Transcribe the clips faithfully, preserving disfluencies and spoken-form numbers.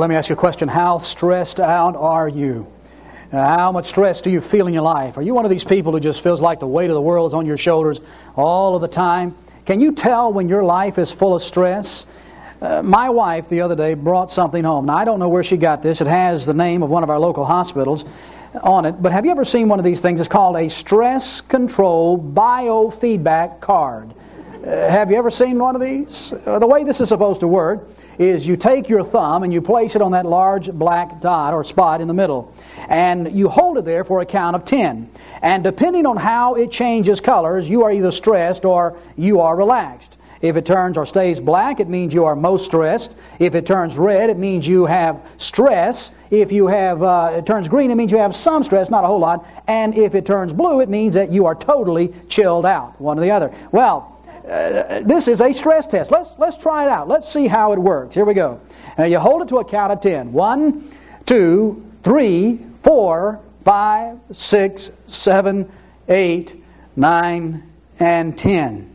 let me ask you a question. How stressed out are you? Uh, how much stress do you feel in your life? Are you one of these people who just feels like the weight of the world is on your shoulders all of the time? Can you tell when your life is full of stress? Uh, my wife the other day brought something home. Now, I don't know where she got this. It has the name of one of our local hospitals on it. But have you ever seen one of these things? It's called a stress control biofeedback card. Uh, have you ever seen one of these? Uh, the way this is supposed to work is you take your thumb and you place it on that large black dot or spot in the middle. And you hold it there for a count of ten. And depending on how it changes colors, you are either stressed or you are relaxed. If it turns or stays black, it means you are most stressed. If it turns red, it means you have stress. If you have uh, it turns green, it means you have some stress, not a whole lot. And if it turns blue, it means that you are totally chilled out, one or the other. Well, uh, this is a stress test. Let's let's try it out. Let's see how it works. Here we go. Now you hold it to a count of ten. One, two, three, four, five, six, seven, eight, nine, and ten.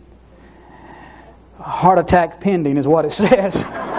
Heart attack pending is what it says.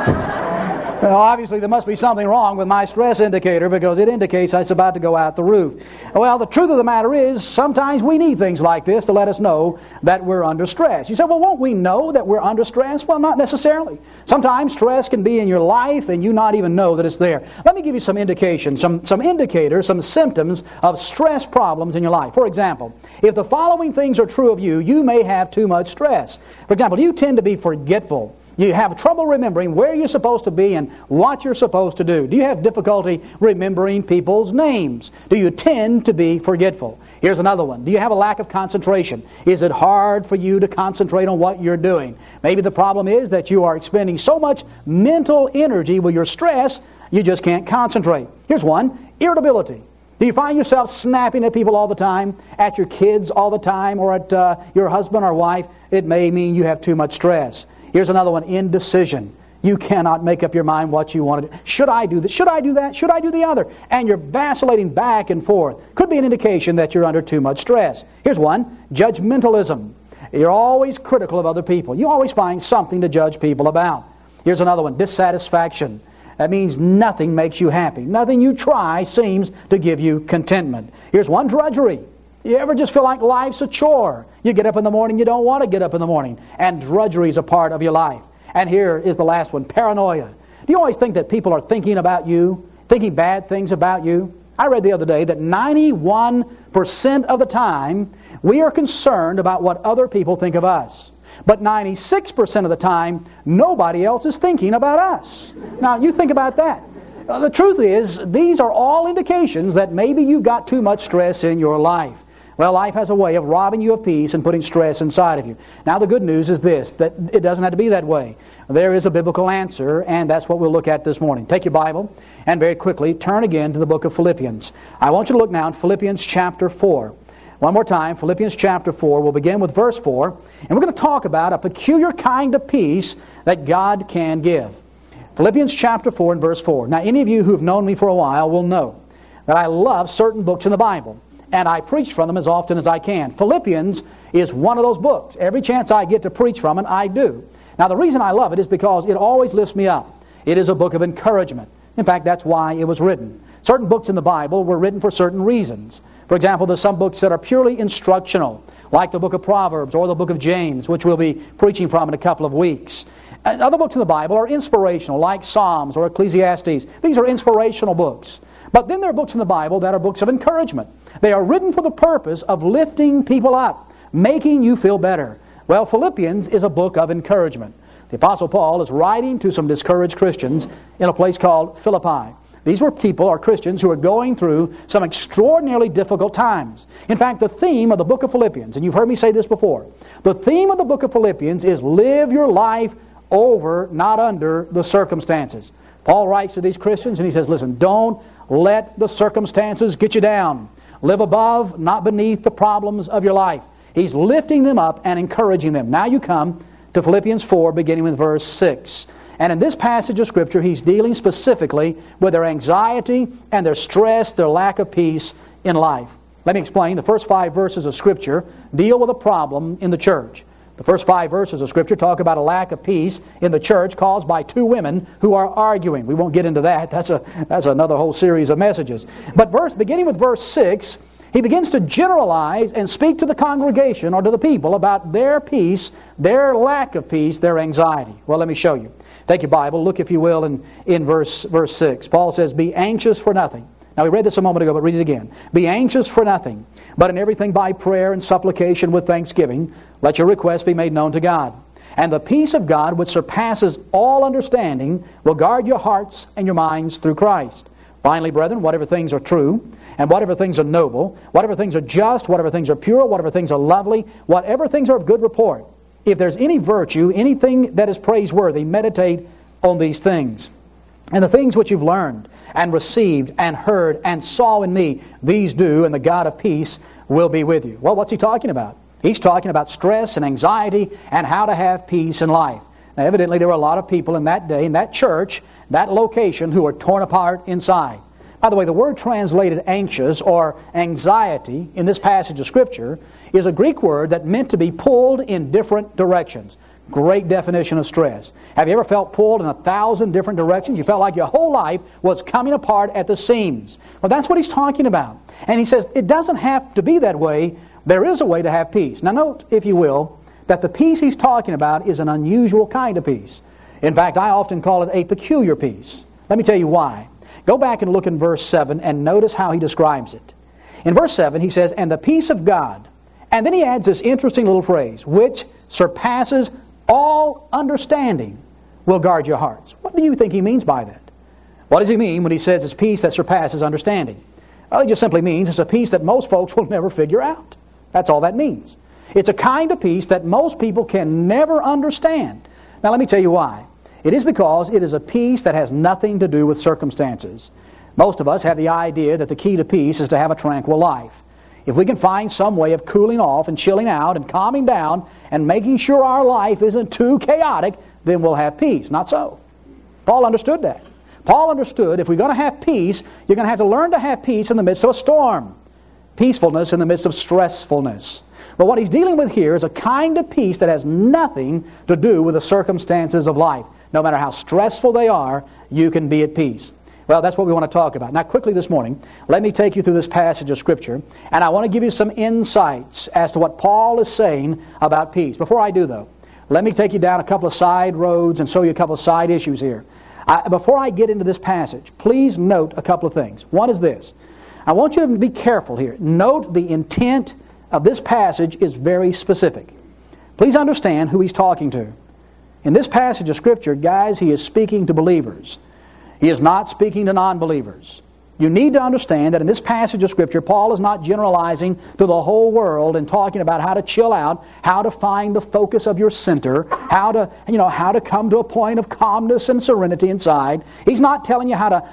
Well, obviously there must be something wrong with my stress indicator because it indicates it's about to go out the roof. Well, the truth of the matter is sometimes we need things like this to let us know that we're under stress. You say, well, won't we know that we're under stress? Well, not necessarily. Sometimes stress can be in your life and you not even know that it's there. Let me give you some indications, some, some indicators, some symptoms of stress problems in your life. For example, if the following things are true of you, you may have too much stress. For example, you tend to be forgetful. You have trouble remembering where you're supposed to be and what you're supposed to do. Do you have difficulty remembering people's names? Do you tend to be forgetful? Here's another one. Do you have a lack of concentration? Is it hard for you to concentrate on what you're doing? Maybe the problem is that you are expending so much mental energy with your stress, you just can't concentrate. Here's one. Irritability. Do you find yourself snapping at people all the time, at your kids all the time, or at uh, your husband or wife? It may mean you have too much stress. Here's another one, indecision. You cannot make up your mind what you want to do. Should I do this? Should I do that? Should I do the other? And you're vacillating back and forth. Could be an indication that you're under too much stress. Here's one, judgmentalism. You're always critical of other people. You always find something to judge people about. Here's another one, dissatisfaction. That means nothing makes you happy. Nothing you try seems to give you contentment. Here's one, drudgery. You ever just feel like life's a chore? You get up in the morning, you don't want to get up in the morning. And drudgery is a part of your life. And here is the last one, paranoia. Do you always think that people are thinking about you, thinking bad things about you? I read the other day that ninety-one percent of the time, we are concerned about what other people think of us. But ninety-six percent of the time, nobody else is thinking about us. Now, you think about that. Uh, the truth is, these are all indications that maybe you've got too much stress in your life. Well, life has a way of robbing you of peace and putting stress inside of you. Now, the good news is this, that it doesn't have to be that way. There is a biblical answer, and that's what we'll look at this morning. Take your Bible, and very quickly, turn again to the book of Philippians. I want you to look now in Philippians chapter four. One more time, Philippians chapter four. We'll begin with verse four, and we're going to talk about a peculiar kind of peace that God can give. Philippians chapter four and verse four. Now, any of you who have known me for a while will know that I love certain books in the Bible, and I preach from them as often as I can. Philippians is one of those books. Every chance I get to preach from it, I do. Now, the reason I love it is because it always lifts me up. It is a book of encouragement. In fact, that's why it was written. Certain books in the Bible were written for certain reasons. For example, there's some books that are purely instructional, like the book of Proverbs or the book of James, which we'll be preaching from in a couple of weeks. And other books in the Bible are inspirational, like Psalms or Ecclesiastes. These are inspirational books. But then there are books in the Bible that are books of encouragement. They are written for the purpose of lifting people up, making you feel better. Well, Philippians is a book of encouragement. The Apostle Paul is writing to some discouraged Christians in a place called Philippi. These were people, or Christians, who are going through some extraordinarily difficult times. In fact, the theme of the book of Philippians, and you've heard me say this before, the theme of the book of Philippians is live your life over, not under, the circumstances. Paul writes to these Christians and he says, listen, don't let the circumstances get you down. Live above, not beneath the problems of your life. He's lifting them up and encouraging them. Now you come to Philippians four, beginning with verse six. And in this passage of Scripture, he's dealing specifically with their anxiety and their stress, their lack of peace in life. Let me explain. The first five verses of Scripture deal with a problem in the church. The first five verses of Scripture talk about a lack of peace in the church caused by two women who are arguing. We won't get into that. That's a that's another whole series of messages. But verse, beginning with verse six, he begins to generalize and speak to the congregation or to the people about their peace, their lack of peace, their anxiety. Well, let me show you. Take your Bible, look if you will in, in verse, verse six. Paul says, "Be anxious for nothing." Now we read this a moment ago, but read it again. "Be anxious for nothing, but in everything by prayer and supplication with thanksgiving, let your requests be made known to God. And the peace of God, which surpasses all understanding, will guard your hearts and your minds through Christ. Finally, brethren, whatever things are true, and whatever things are noble, whatever things are just, whatever things are pure, whatever things are lovely, whatever things are of good report, if there's any virtue, anything that is praiseworthy, meditate on these things. And the things which you've learned and received and heard and saw in me, these do, and the God of peace will be with you." Well, what's he talking about? He's talking about stress and anxiety and how to have peace in life. Now, evidently, there were a lot of people in that day, in that church, that location, who were torn apart inside. By the way, the word translated anxious or anxiety in this passage of Scripture is a Greek word that meant to be pulled in different directions. Great definition of stress. Have you ever felt pulled in a thousand different directions? You felt like your whole life was coming apart at the seams. Well, that's what he's talking about. And he says it doesn't have to be that way. There is a way to have peace. Now note, if you will, that the peace he's talking about is an unusual kind of peace. In fact, I often call it a peculiar peace. Let me tell you why. Go back and look in verse seven and notice how he describes it. In verse seven he says, "And the peace of God," and then he adds this interesting little phrase, "which surpasses all understanding, will guard your hearts." What do you think he means by that? What does he mean when he says it's peace that surpasses understanding? Well, it just simply means it's a peace that most folks will never figure out. That's all that means. It's a kind of peace that most people can never understand. Now let me tell you why. It is because it is a peace that has nothing to do with circumstances. Most of us have the idea that the key to peace is to have a tranquil life. If we can find some way of cooling off and chilling out and calming down and making sure our life isn't too chaotic, then we'll have peace. Not so. Paul understood that. Paul understood if we're going to have peace, you're going to have to learn to have peace in the midst of a storm. Peacefulness in the midst of stressfulness. But what he's dealing with here is a kind of peace that has nothing to do with the circumstances of life. No matter how stressful they are, you can be at peace. Well, that's what we want to talk about. Now, quickly this morning, let me take you through this passage of Scripture, and I want to give you some insights as to what Paul is saying about peace. Before I do, though, let me take you down a couple of side roads and show you a couple of side issues here. I, before I get into this passage, please note a couple of things. One is this. I want you to be careful here. Note the intent of this passage is very specific. Please understand who he's talking to. In this passage of Scripture, guys, he is speaking to believers. He is not speaking to non-believers. You need to understand that in this passage of Scripture, Paul is not generalizing to the whole world and talking about how to chill out, how to find the focus of your center, how to, you know, how to come to a point of calmness and serenity inside. He's not telling you how to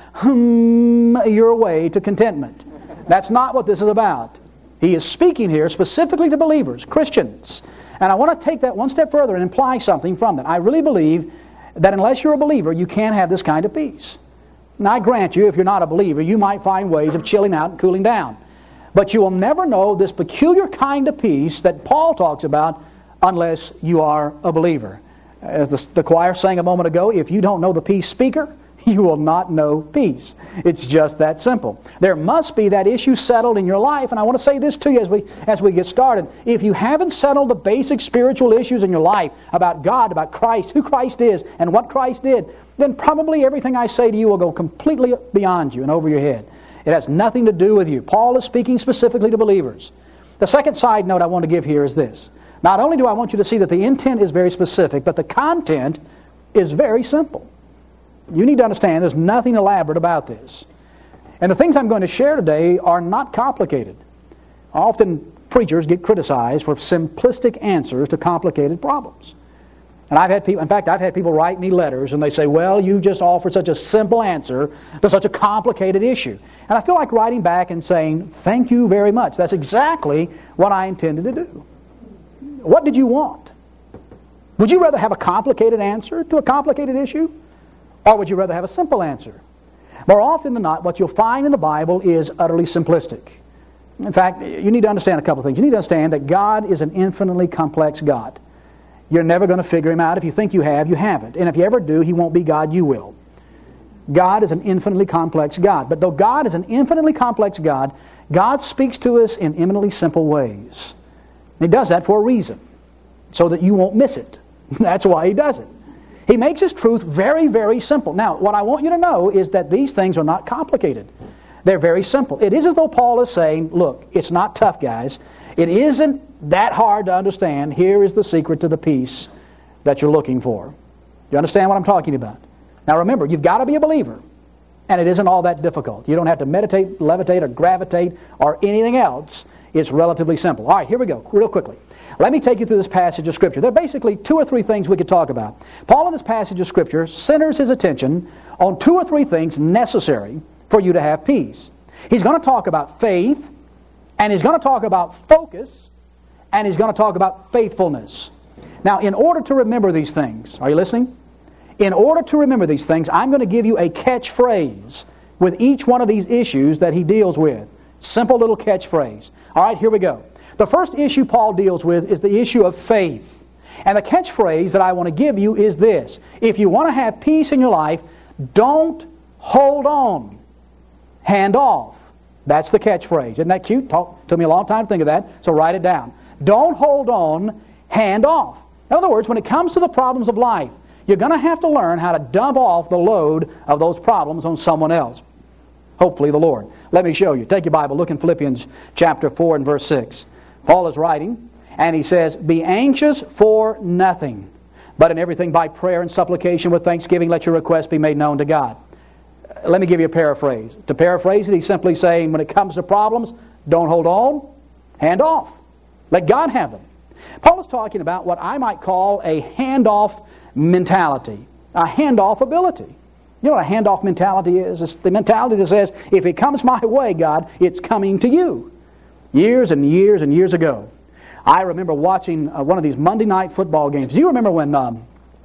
hum your way to contentment. That's not what this is about. He is speaking here specifically to believers, Christians. And I want to take that one step further and imply something from that. I really believe that unless you're a believer, you can't have this kind of peace. Now, I grant you, if you're not a believer, you might find ways of chilling out and cooling down. But you will never know this peculiar kind of peace that Paul talks about unless you are a believer. As the, the choir sang a moment ago, if you don't know the peace speaker, you will not know peace. It's just that simple. There must be that issue settled in your life, and I want to say this to you as we as we get started. If you haven't settled the basic spiritual issues in your life about God, about Christ, who Christ is, and what Christ did, then probably everything I say to you will go completely beyond you and over your head. It has nothing to do with you. Paul is speaking specifically to believers. The second side note I want to give here is this. Not only do I want you to see that the intent is very specific, but the content is very simple. You need to understand there's nothing elaborate about this. And the things I'm going to share today are not complicated. Often preachers get criticized for simplistic answers to complicated problems. And I've had people, in fact, I've had people write me letters and they say, well, you just offered such a simple answer to such a complicated issue. And I feel like writing back and saying, thank you very much. That's exactly what I intended to do. What did you want? Would you rather have a complicated answer to a complicated issue? Or would you rather have a simple answer? More often than not, what you'll find in the Bible is utterly simplistic. In fact, you need to understand a couple things. You need to understand that God is an infinitely complex God. You're never going to figure Him out. If you think you have, you haven't. And if you ever do, He won't be God, you will. God is an infinitely complex God. But though God is an infinitely complex God, God speaks to us in eminently simple ways. And He does that for a reason, so that you won't miss it. That's why He does it. He makes His truth very, very simple. Now, what I want you to know is that these things are not complicated. They're very simple. It is as though Paul is saying, look, it's not tough, guys. It isn't that hard to understand. Here is the secret to the peace that you're looking for. You understand what I'm talking about? Now remember, you've got to be a believer. And it isn't all that difficult. You don't have to meditate, levitate, or gravitate, or anything else. It's relatively simple. All right, here we go, real quickly. Let me take you through this passage of Scripture. There are basically two or three things we could talk about. Paul in this passage of Scripture centers his attention on two or three things necessary for you to have peace. He's going to talk about faith, and he's going to talk about focus, and he's going to talk about faithfulness. Now, in order to remember these things, are you listening? In order to remember these things, I'm going to give you a catchphrase with each one of these issues that he deals with. Simple little catchphrase. All right, here we go. The first issue Paul deals with is the issue of faith. And the catchphrase that I want to give you is this. If you want to have peace in your life, don't hold on. Hand off. That's the catchphrase. Isn't that cute? Talk, took me a long time to think of that, so write it down. Don't hold on, hand off. In other words, when it comes to the problems of life, you're going to have to learn how to dump off the load of those problems on someone else. Hopefully the Lord. Let me show you. Take your Bible, look in Philippians chapter four and verse six. Paul is writing, and he says, "Be anxious for nothing, but in everything by prayer and supplication with thanksgiving let your requests be made known to God." Let me give you a paraphrase. To paraphrase it, he's simply saying, when it comes to problems, don't hold on, hand off. Let God have them. Paul is talking about what I might call a handoff mentality, a handoff ability. You know what a handoff mentality is? It's the mentality that says, if it comes my way, God, it's coming to you. Years and years and years ago, I remember watching uh, one of these Monday night football games. Do you remember when um,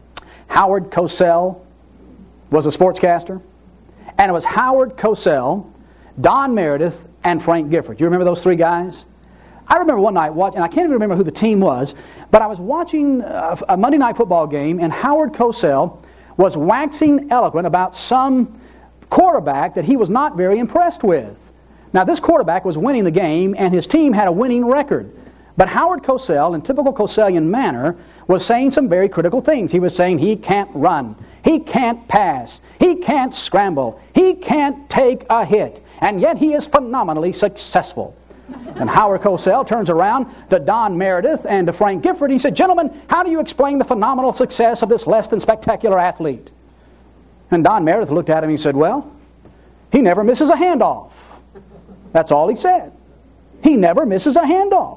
Howard Cosell was a sportscaster? And it was Howard Cosell, Don Meredith, and Frank Gifford. Do you remember those three guys? I remember one night watching, and I can't even remember who the team was, but I was watching a, a Monday night football game, and Howard Cosell was waxing eloquent about some quarterback that he was not very impressed with. Now, this quarterback was winning the game, and his team had a winning record. But Howard Cosell, in typical Cosellian manner, was saying some very critical things. He was saying he can't run, he can't pass, he can't scramble, he can't take a hit, and yet he is phenomenally successful. And Howard Cosell turns around to Don Meredith and to Frank Gifford. He said, "Gentlemen, how do you explain the phenomenal success of this less than spectacular athlete?" And Don Meredith looked at him and he said, "Well, he never misses a handoff." That's all he said. He never misses a handoff.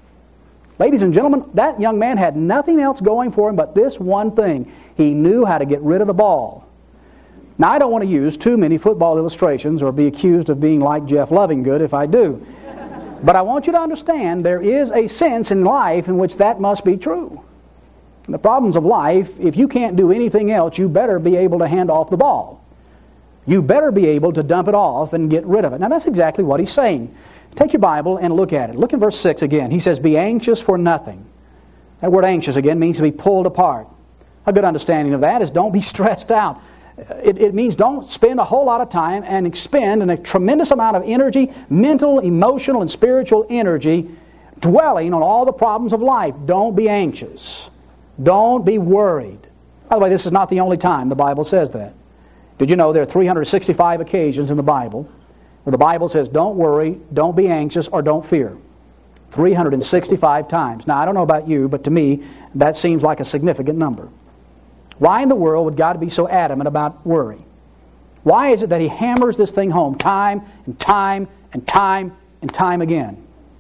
Ladies and gentlemen, that young man had nothing else going for him but this one thing. He knew how to get rid of the ball. Now, I don't want to use too many football illustrations or be accused of being like Jeff Lovingood if I do. But I want you to understand there is a sense in life in which that must be true. In the problems of life, if you can't do anything else, you better be able to hand off the ball. You better be able to dump it off and get rid of it. Now, that's exactly what he's saying. Take your Bible and look at it. Look in verse six again. He says, "Be anxious for nothing." That word anxious again means to be pulled apart. A good understanding of that is don't be stressed out. It, it means don't spend a whole lot of time and expend a tremendous amount of energy, mental, emotional, and spiritual energy, dwelling on all the problems of life. Don't be anxious. Don't be worried. By the way, this is not the only time the Bible says that. Did you know there are three hundred sixty-five occasions in the Bible where the Bible says don't worry, don't be anxious, or don't fear? three hundred sixty-five times. Now, I don't know about you, but to me, that seems like a significant number. Why in the world would God be so adamant about worry? Why is it that He hammers this thing home time and time and time and time again?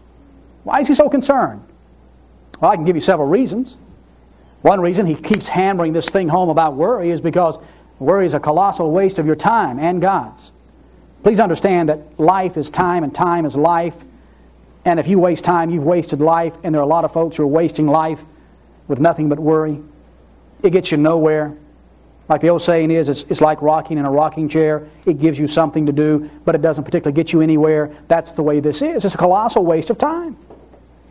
Why is He so concerned? Well, I can give you several reasons. One reason He keeps hammering this thing home about worry is because worry is a colossal waste of your time and God's. Please understand that life is time and time is life. And if you waste time, you've wasted life. And there are a lot of folks who are wasting life with nothing but worry. It gets you nowhere. Like the old saying is, it's, it's like rocking in a rocking chair. It gives you something to do, but it doesn't particularly get you anywhere. That's the way this is. It's a colossal waste of time.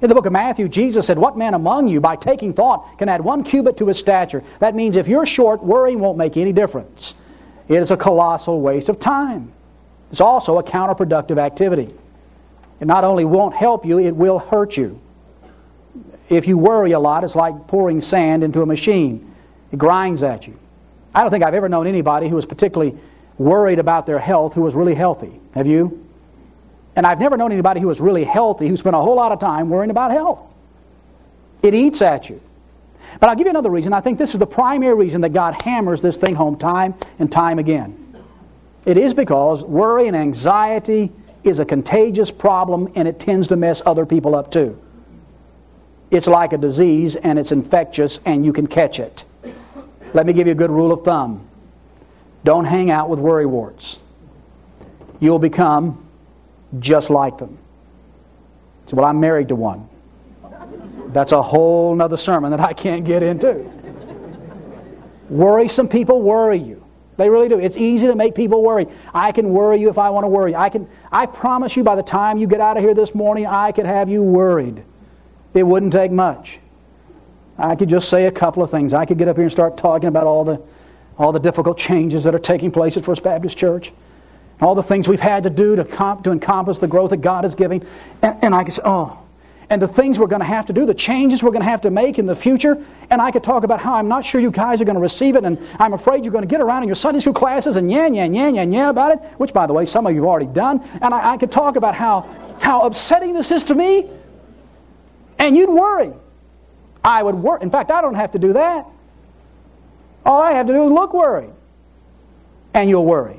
In the book of Matthew, Jesus said, "What man among you, by taking thought, can add one cubit to his stature?" That means if you're short, worrying won't make any difference. It is a colossal waste of time. It's also a counterproductive activity. It not only won't help you, it will hurt you. If you worry a lot, it's like pouring sand into a machine. It grinds at you. I don't think I've ever known anybody who was particularly worried about their health who was really healthy. Have you? And I've never known anybody who was really healthy who spent a whole lot of time worrying about health. It eats at you. But I'll give you another reason. I think this is the primary reason that God hammers this thing home time and time again. It is because worry and anxiety is a contagious problem, and it tends to mess other people up too. It's like a disease, and it's infectious, and you can catch it. Let me give you a good rule of thumb. Don't hang out with worrywarts. You'll become just like them. So, well, I'm married to one. That's a whole other sermon that I can't get into. Worrisome people worry you. They really do. It's easy to make people worry. I can worry you if I want to worry. I can. I promise you by the time you get out of here this morning, I could have you worried. It wouldn't take much. I could just say a couple of things. I could get up here and start talking about all the all the difficult changes that are taking place at First Baptist Church. All the things we've had to do to, comp, to encompass the growth that God is giving. And, and I could say, oh, and the things we're going to have to do, the changes we're going to have to make in the future. And I could talk about how I'm not sure you guys are going to receive it, and I'm afraid you're going to get around in your Sunday school classes and yeah, yeah, yeah, yeah, yeah about it, which, by the way, some of you have already done. And I, I could talk about how, how upsetting this is to me, and you'd worry. I would worry. In fact, I don't have to do that. All I have to do is look worried, and you'll worry.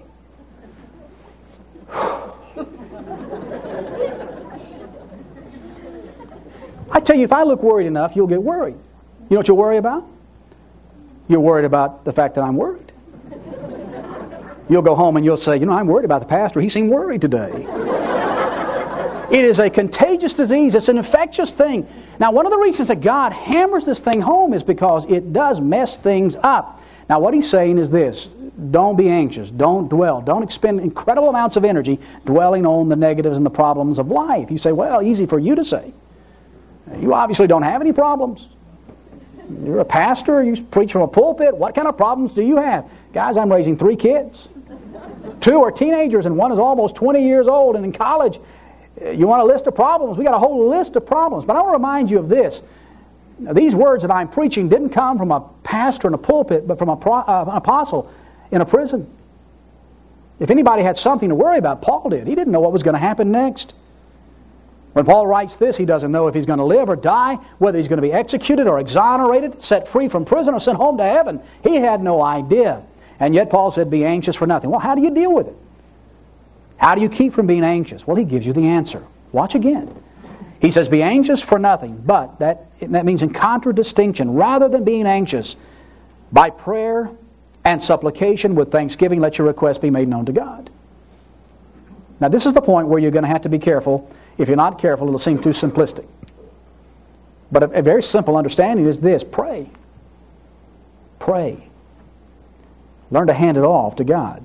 I tell you, if I look worried enough, you'll get worried. You know what you'll worry about? You're worried about the fact that I'm worried. You'll go home and you'll say, you know, I'm worried about the pastor. He seemed worried today. It is a contagious disease. It's an infectious thing. Now, one of the reasons that God hammers this thing home is because it does mess things up. Now, what he's saying is this. Don't be anxious. Don't dwell. Don't expend incredible amounts of energy dwelling on the negatives and the problems of life. You say, well, easy for you to say. You obviously don't have any problems. You're a pastor. You preach from a pulpit. What kind of problems do you have? Guys, I'm raising three kids. Two are teenagers and one is almost twenty years old and in college. You want a list of problems? We got a whole list of problems. But I want to remind you of this. Now, these words that I'm preaching didn't come from a pastor in a pulpit, but from a pro, uh, an apostle in a prison. If anybody had something to worry about, Paul did. He didn't know what was going to happen next. When Paul writes this, he doesn't know if he's going to live or die, whether he's going to be executed or exonerated, set free from prison or sent home to heaven. He had no idea. And yet Paul said, be anxious for nothing. Well, how do you deal with it? How do you keep from being anxious? Well, he gives you the answer. Watch again. He says, be anxious for nothing, but that, that means in contradistinction. Rather than being anxious, by prayer and supplication with thanksgiving, let your requests be made known to God. Now, this is the point where you're going to have to be careful. If you're not careful, it'll seem too simplistic. But a, a very simple understanding is this. Pray. Pray. Learn to hand it off to God.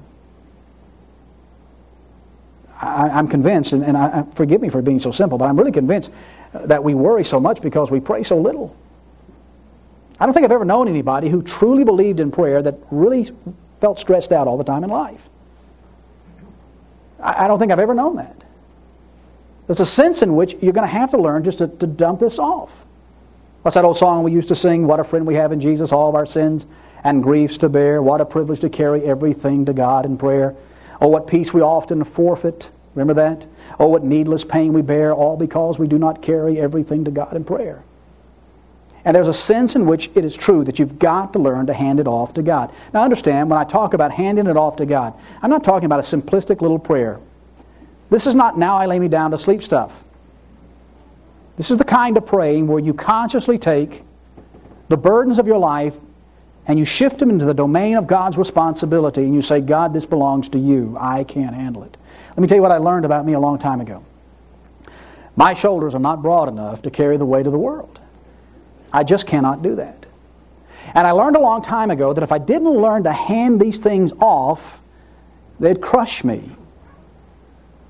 I, I'm convinced, and, and I, forgive me for being so simple, but I'm really convinced that we worry so much because we pray so little. I don't think I've ever known anybody who truly believed in prayer that really felt stressed out all the time in life. I, I don't think I've ever known that. There's a sense in which you're going to have to learn just to, to dump this off. What's that old song we used to sing? What a friend we have in Jesus, all of our sins and griefs to bear. What a privilege to carry everything to God in prayer. Oh, what peace we often forfeit. Remember that? Oh, what needless pain we bear, all because we do not carry everything to God in prayer. And there's a sense in which it is true that you've got to learn to hand it off to God. Now understand, when I talk about handing it off to God, I'm not talking about a simplistic little prayer. This is not now I lay me down to sleep stuff. This is the kind of praying where you consciously take the burdens of your life and you shift them into the domain of God's responsibility and you say, God, this belongs to you. I can't handle it. Let me tell you what I learned about me a long time ago. My shoulders are not broad enough to carry the weight of the world. I just cannot do that. And I learned a long time ago that if I didn't learn to hand these things off, they'd crush me.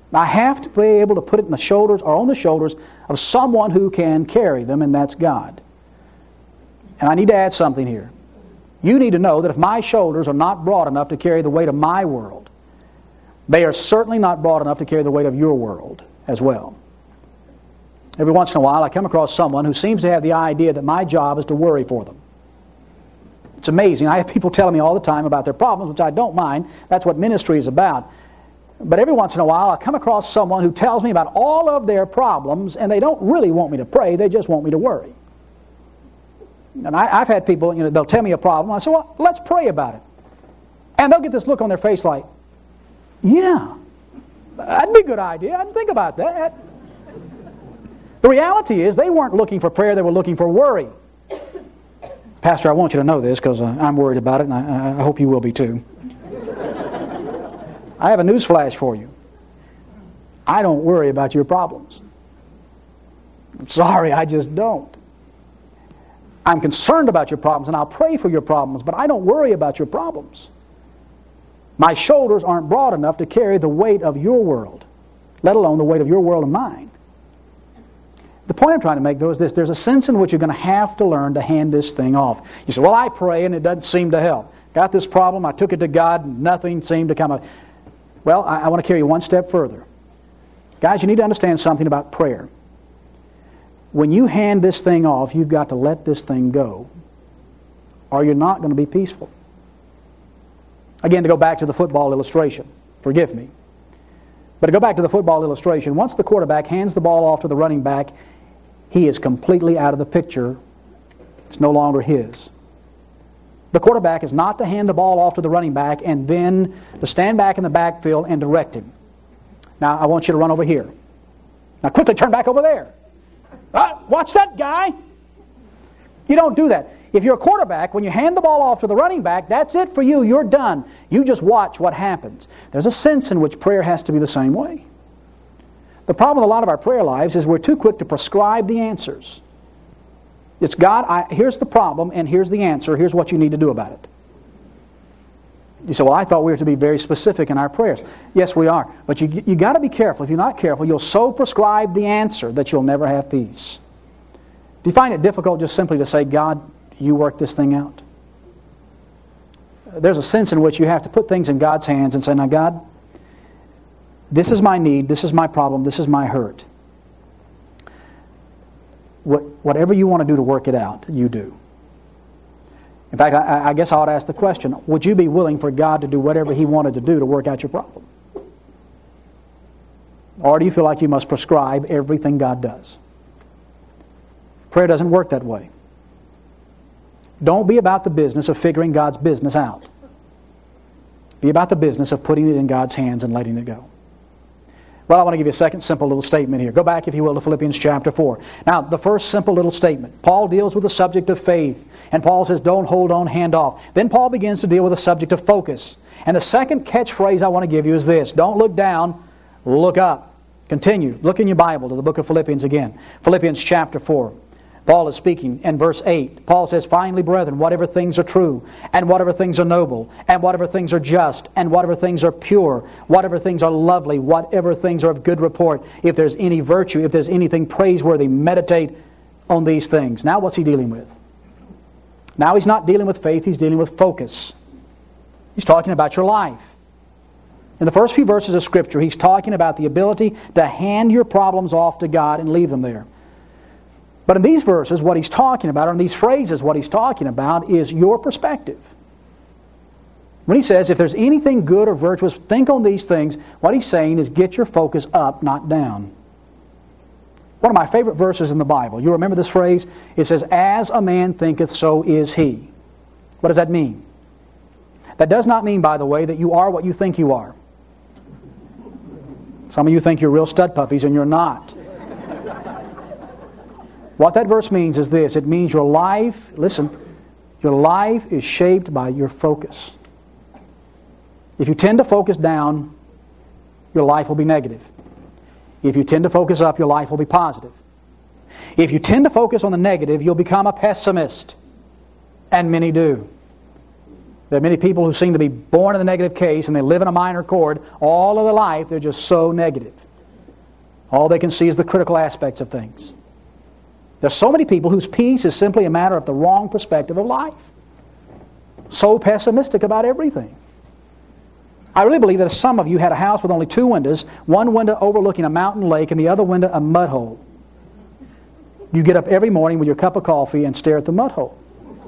I have to be able to put it in the shoulders or on the shoulders of someone who can carry them, and that's God. And I need to add something here. You need to know that if my shoulders are not broad enough to carry the weight of my world, they are certainly not broad enough to carry the weight of your world as well. Every once in a while I come across someone who seems to have the idea that my job is to worry for them. It's amazing. I have people telling me all the time about their problems, which I don't mind. That's what ministry is about. But every once in a while I come across someone who tells me about all of their problems, and they don't really want me to pray, they just want me to worry. And I, I've had people, you know, they'll tell me a problem. I say, well, let's pray about it. And they'll get this look on their face like, yeah, that'd be a good idea. I didn't think about that. The reality is they weren't looking for prayer, they were looking for worry. Pastor, I want you to know this because uh, I'm worried about it, and I, I hope you will be too. I have a news flash for you. I don't worry about your problems. I'm sorry, I just don't. I'm concerned about your problems, and I'll pray for your problems, but I don't worry about your problems. My shoulders aren't broad enough to carry the weight of your world, let alone the weight of your world and mine. The point I'm trying to make, though, is this. There's a sense in which you're going to have to learn to hand this thing off. You say, well, I pray, and it doesn't seem to help. Got this problem, I took it to God, and nothing seemed to come up. Well, I, I want to carry you one step further. Guys, you need to understand something about prayer. When you hand this thing off, you've got to let this thing go, or you're not going to be peaceful. Again, to go back to the football illustration, forgive me. But to go back to the football illustration, once the quarterback hands the ball off to the running back, he is completely out of the picture. It's no longer his. The quarterback is not to hand the ball off to the running back and then to stand back in the backfield and direct him. Now, I want you to run over here. Now, quickly turn back over there. Uh, watch that guy. You don't do that. If you're a quarterback, when you hand the ball off to the running back, that's it for you. You're done. You just watch what happens. There's a sense in which prayer has to be the same way. The problem with a lot of our prayer lives is we're too quick to prescribe the answers. It's God, I, here's the problem, and here's the answer. Here's what you need to do about it. You say, well, I thought we were to be very specific in our prayers. Yes, we are. But you you got to be careful. If you're not careful, you'll so prescribe the answer that you'll never have peace. Do you find it difficult just simply to say, God, you work this thing out? There's a sense in which you have to put things in God's hands and say, now, God, this is my need, this is my problem, this is my hurt. What, whatever you want to do to work it out, you do. In fact, I, I guess I ought to ask the question, would you be willing for God to do whatever He wanted to do to work out your problem? Or do you feel like you must prescribe everything God does? Prayer doesn't work that way. Don't be about the business of figuring God's business out. Be about the business of putting it in God's hands and letting it go. Well, I want to give you a second simple little statement here. Go back, if you will, to Philippians chapter four. Now, the first simple little statement. Paul deals with the subject of faith. And Paul says, don't hold on, hand off. Then Paul begins to deal with the subject of focus. And the second catchphrase I want to give you is this. Don't look down, look up. Continue. Look in your Bible to the book of Philippians again. Philippians chapter four. Paul is speaking in verse eight. Paul says, finally, brethren, whatever things are true, and whatever things are noble, and whatever things are just, and whatever things are pure, whatever things are lovely, whatever things are of good report, if there's any virtue, if there's anything praiseworthy, meditate on these things. Now what's he dealing with? Now he's not dealing with faith, he's dealing with focus. He's talking about your life. In the first few verses of Scripture, he's talking about the ability to hand your problems off to God and leave them there. But in these verses, what he's talking about, or in these phrases, what he's talking about is your perspective. When he says, if there's anything good or virtuous, think on these things, what he's saying is get your focus up, not down. One of my favorite verses in the Bible, you remember this phrase? It says, as a man thinketh, so is he. What does that mean? That does not mean, by the way, that you are what you think you are. Some of you think you're real stud puppies, and you're not. What that verse means is this. It means your life, listen, your life is shaped by your focus. If you tend to focus down, your life will be negative. If you tend to focus up, your life will be positive. If you tend to focus on the negative, you'll become a pessimist. And many do. There are many people who seem to be born in the negative case and they live in a minor chord. All of their life, they're just so negative. All they can see is the critical aspects of things. There's so many people whose peace is simply a matter of the wrong perspective of life. So pessimistic about everything. I really believe that if some of you had a house with only two windows, one window overlooking a mountain lake and the other window a mud hole, you get up every morning with your cup of coffee and stare at the mud hole,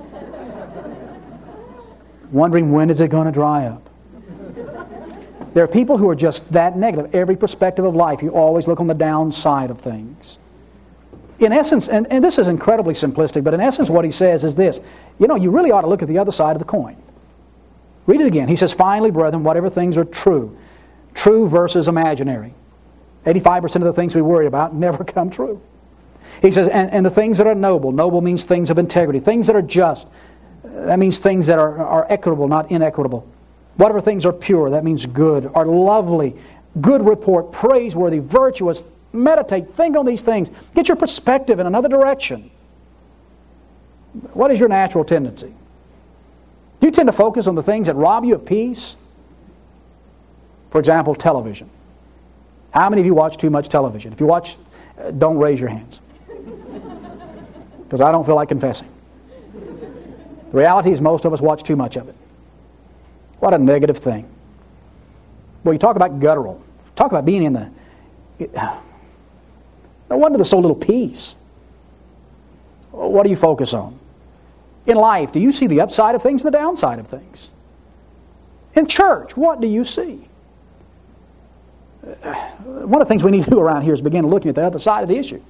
wondering when is it going to dry up. There are people who are just that negative. Every perspective of life, you always look on the downside of things. In essence, and, and this is incredibly simplistic, but in essence what he says is this. You know, you really ought to look at the other side of the coin. Read it again. He says, finally, brethren, whatever things are true. True versus imaginary. eighty-five percent of the things we worry about never come true. He says, and, and the things that are noble. Noble means things of integrity. Things that are just. That means things that are, are equitable, not inequitable. Whatever things are pure, that means good, are lovely, good report, praiseworthy, virtuous. Meditate, think on these things. Get your perspective in another direction. What is your natural tendency? Do you tend to focus on the things that rob you of peace? For example, television. How many of you watch too much television? If you watch, uh, don't raise your hands. Because I don't feel like confessing. The reality is most of us watch too much of it. What a negative thing. Well, you talk about guttural. Talk about being in the... No wonder there's so little peace. What do you focus on? In life, do you see the upside of things or the downside of things? In church, what do you see? One of the things we need to do around here is begin looking at the other side of the issue.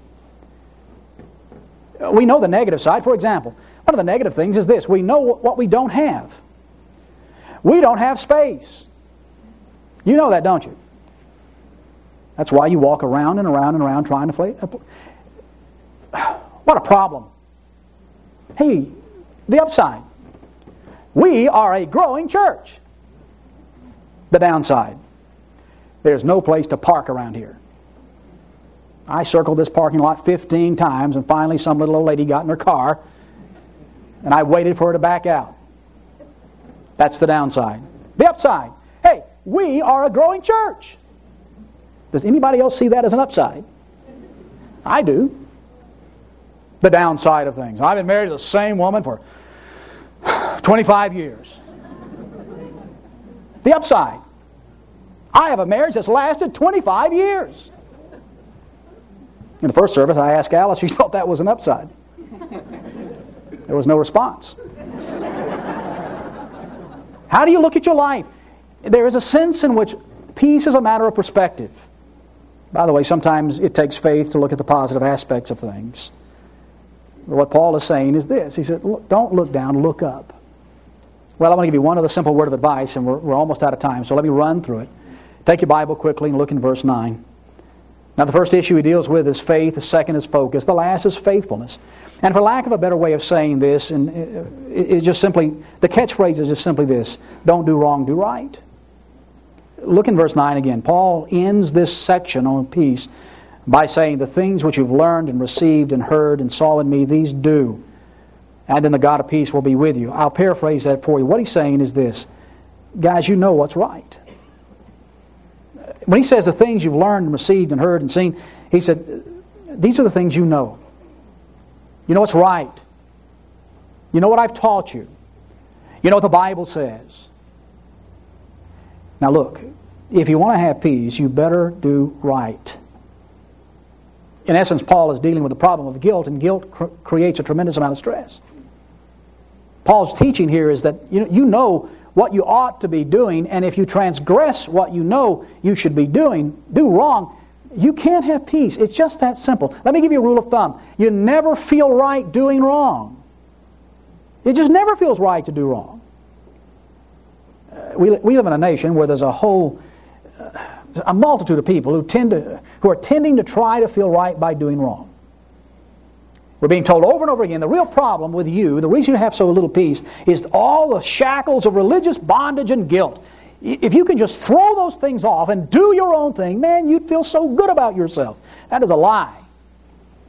We know the negative side. For example, one of the negative things is this. We know what we don't have. We don't have space. You know that, don't you? That's why you walk around and around and around trying to play. What a problem. Hey, the upside. We are a growing church. The downside. There's no place to park around here. I circled this parking lot fifteen times and finally some little old lady got in her car and I waited for her to back out. That's the downside. The upside. Hey, we are a growing church. Does anybody else see that as an upside? I do. The downside of things. I've been married to the same woman for twenty-five years. The upside. I have a marriage that's lasted twenty-five years. In the first service, I asked Alice, she thought that was an upside. There was no response. How do you look at your life? There is a sense in which peace is a matter of perspective. By the way, sometimes it takes faith to look at the positive aspects of things. But what Paul is saying is this. He said, look, don't look down, look up. Well, I want to give you one other simple word of advice, and we're, we're almost out of time, so let me run through it. Take your Bible quickly and look in verse nine. Now, the first issue he deals with is faith. The second is focus. The last is faithfulness. And for lack of a better way of saying this, and it's just simply, the catchphrase is just simply this: don't do wrong, do right. Look in verse nine again. Paul ends this section on peace by saying, the things which you've learned and received and heard and saw in me, these do, and then the God of peace will be with you. I'll paraphrase that for you. What he's saying is this: guys, you know what's right. When he says the things you've learned and received and heard and seen, he said, these are the things you know. You know what's right. You know what I've taught you. You know what the Bible says. Now look, if you want to have peace, you better do right. In essence, Paul is dealing with the problem of guilt, and guilt cr- creates a tremendous amount of stress. Paul's teaching here is that you know, you know what you ought to be doing, and if you transgress what you know you should be doing, do wrong, you can't have peace. It's just that simple. Let me give you a rule of thumb. You never feel right doing wrong. It just never feels right to do wrong. Uh, we, we live in a nation where there's a whole, uh, a multitude of people who tend to, who are tending to try to feel right by doing wrong. We're being told over and over again, the real problem with you, the reason you have so little peace, is all the shackles of religious bondage and guilt. If you can just throw those things off and do your own thing, man, you'd feel so good about yourself. That is a lie.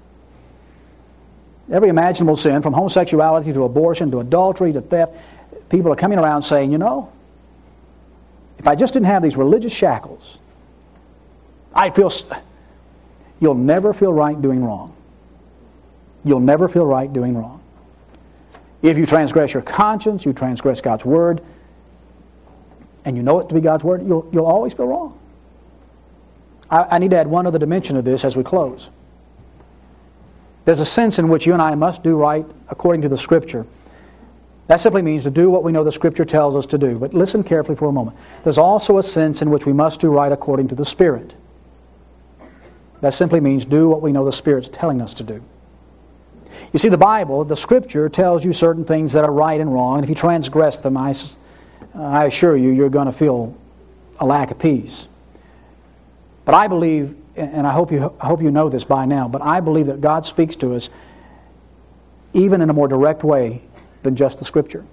Every imaginable sin, from homosexuality to abortion to adultery to theft, people are coming around saying, you know, if I just didn't have these religious shackles, I'd feel... You'll never feel right doing wrong. You'll never feel right doing wrong. If you transgress your conscience, you transgress God's Word, and you know it to be God's Word, you'll, you'll always feel wrong. I, I need to add one other dimension of this as we close. There's a sense in which you and I must do right according to the Scripture. That simply means to do what we know the Scripture tells us to do. But listen carefully for a moment. There's also a sense in which we must do right according to the Spirit. That simply means do what we know the Spirit's telling us to do. You see, the Bible, the Scripture, tells you certain things that are right and wrong, and if you transgress them, I, I assure you, you're going to feel a lack of peace. But I believe, and I hope you, I hope you know this by now, but I believe that God speaks to us even in a more direct way than just the Scripture.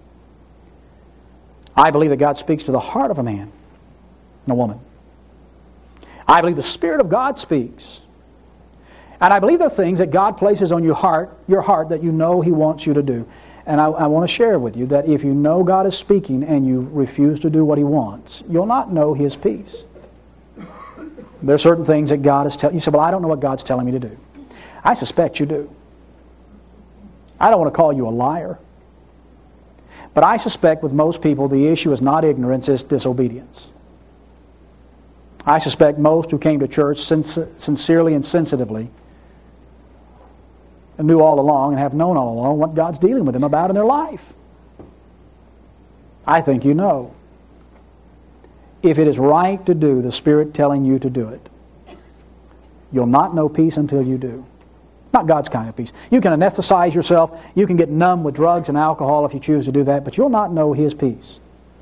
I believe that God speaks to the heart of a man and a woman. I believe the Spirit of God speaks. And I believe there are things that God places on your heart, your heart that you know He wants you to do. And I, I want to share with you that if you know God is speaking and you refuse to do what He wants, you'll not know His peace. There are certain things that God is telling you. You say, well, I don't know what God's telling me to do. I suspect you do. I don't want to call you a liar. But I suspect with most people the issue is not ignorance, it's disobedience. I suspect most who came to church sincerely and sensitively knew all along and have known all along what God's dealing with them about in their life. I think you know. If it is right to do the Spirit telling you to do it, you'll not know peace until you do. It's not God's kind of peace. You can anesthetize yourself. You can get numb with drugs and alcohol if you choose to do that, but you'll not know His peace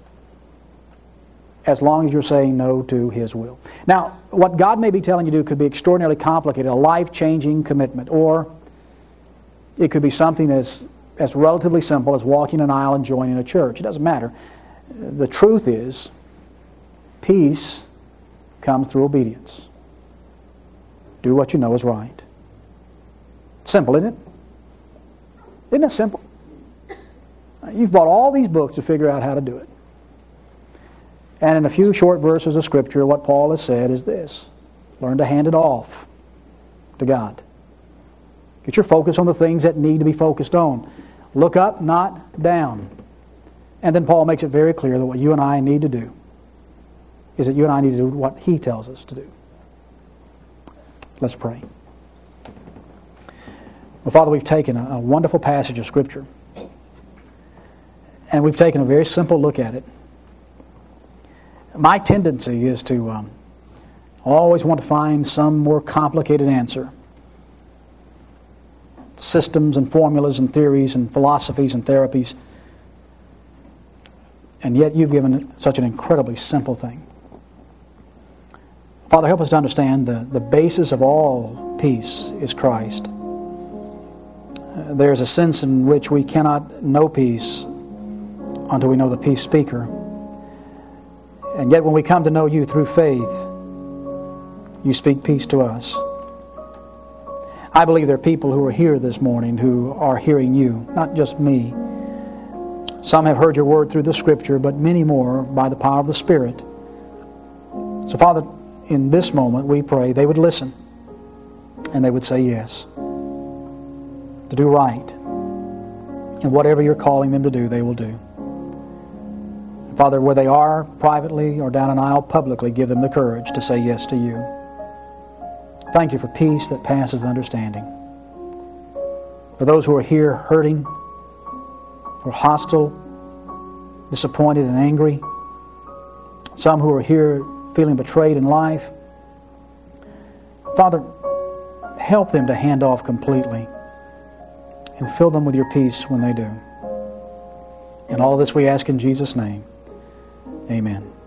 as long as you're saying no to His will. Now, what God may be telling you to do could be extraordinarily complicated, a life-changing commitment, or it could be something as, as relatively simple as walking an aisle and joining a church. It doesn't matter. The truth is, peace comes through obedience. Do what you know is right. It's simple, isn't it? Isn't it simple? You've bought all these books to figure out how to do it. And in a few short verses of Scripture, what Paul has said is this. Learn to hand it off to God. Get your focus on the things that need to be focused on. Look up, not down. And then Paul makes it very clear that what you and I need to do is that you and I need to do what he tells us to do. Let's pray. Well, Father, we've taken a, a wonderful passage of Scripture, and we've taken a very simple look at it. My tendency is to um, always want to find some more complicated answer. Systems and formulas and theories and philosophies and therapies. And yet you've given such an incredibly simple thing. Father, help us to understand the, the basis of all peace is Christ. Uh, there's a sense in which we cannot know peace until we know the peace speaker. And yet when we come to know you through faith, you speak peace to us. I believe there are people who are here this morning who are hearing you, not just me. Some have heard your word through the Scripture, but many more by the power of the Spirit. So, Father, in this moment we pray they would listen and they would say yes. To do right. And whatever you're calling them to do, they will do. Father, where they are privately or down an aisle publicly, give them the courage to say yes to you. Thank you for peace that passes understanding. For those who are here hurting, who are hostile, disappointed and angry, some who are here feeling betrayed in life, Father, help them to hand off completely and fill them with your peace when they do. And all this we ask in Jesus' name. Amen.